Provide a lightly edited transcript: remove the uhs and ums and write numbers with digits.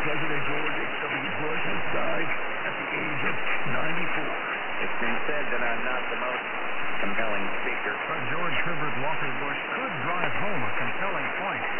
President George H.W. Bush has died at the age of 94. It's been said that I'm not the most compelling speaker. But George Herbert Walker Bush could drive home a compelling point.